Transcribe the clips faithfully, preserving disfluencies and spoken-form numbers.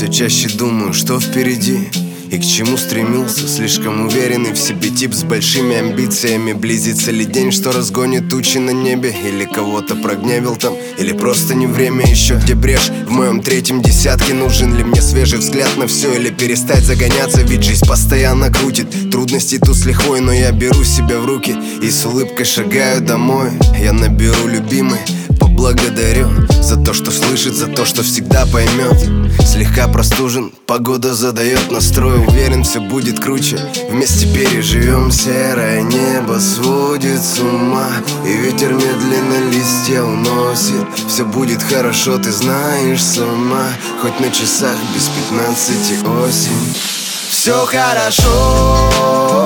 чаще думаю, что впереди и к чему стремился. Слишком уверенный в себе тип с большими амбициями. Близится ли день, что разгонит тучи на небе? Или кого-то прогневил там? Или просто не время еще? Где брешь в моем третьем десятке? Нужен ли мне свежий взгляд на все? Или перестать загоняться? Ведь жизнь постоянно крутит. Трудности тут с лихвой, но я беру себя в руки и с улыбкой шагаю домой. Я наберу любимый, поблагодарю за то, что слышит, за то, что всегда поймет. Слегка простужен, погода задает настрой. Уверен, все будет круче, вместе переживем. Серое небо сводит с ума, и ветер медленно листья уносит. Все будет хорошо, ты знаешь сама. Хоть на часах без пятнадцати осень. Все хорошо,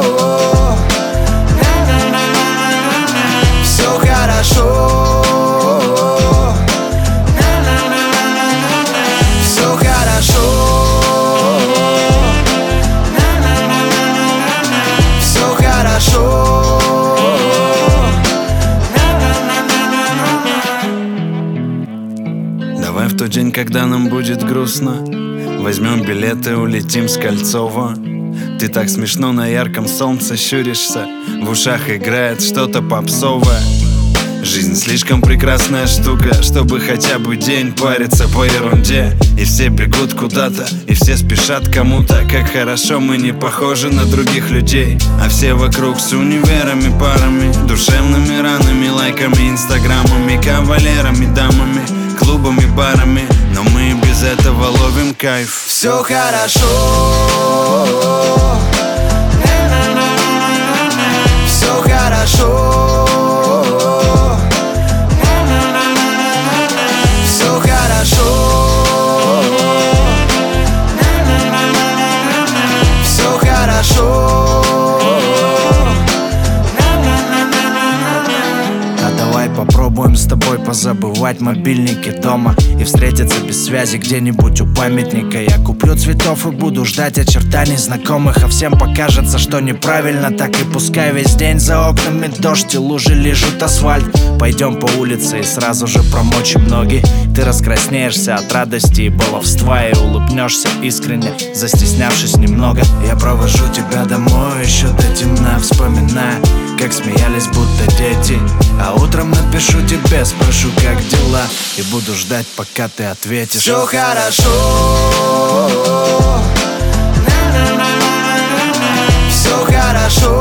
все хорошо. Давай в тот день, когда нам будет грустно, возьмем билеты, улетим с Кольцова. Ты так смешно на ярком солнце щуришься, в ушах играет что-то попсовое. Жизнь слишком прекрасная штука, чтобы хотя бы день париться по ерунде. И все бегут куда-то, и все спешат кому-то. Как хорошо, мы не похожи на других людей. А все вокруг с универами, парами, душевными ранами, лайками, инстаграмами, кавалерами, дамами, клубами, барами. Но мы без этого ловим кайф. Все хорошо, все хорошо. Попробуем с тобой позабывать мобильники дома и встретиться без связи где-нибудь у памятника. Я куплю цветов и буду ждать очертаний знакомых, а всем покажется, что неправильно так. И пускай весь день за окнами дождь и лужи лижут асфальт. Пойдем по улице и сразу же промочим ноги. Ты раскраснеешься от радости и баловства и улыбнешься искренне, застеснявшись немного. Я провожу тебя домой еще до темна, вспоминая, как смеялись будто дети. А утром напишу тебе, спрошу, как дела, и буду ждать, пока ты ответишь. Все хорошо, все хорошо.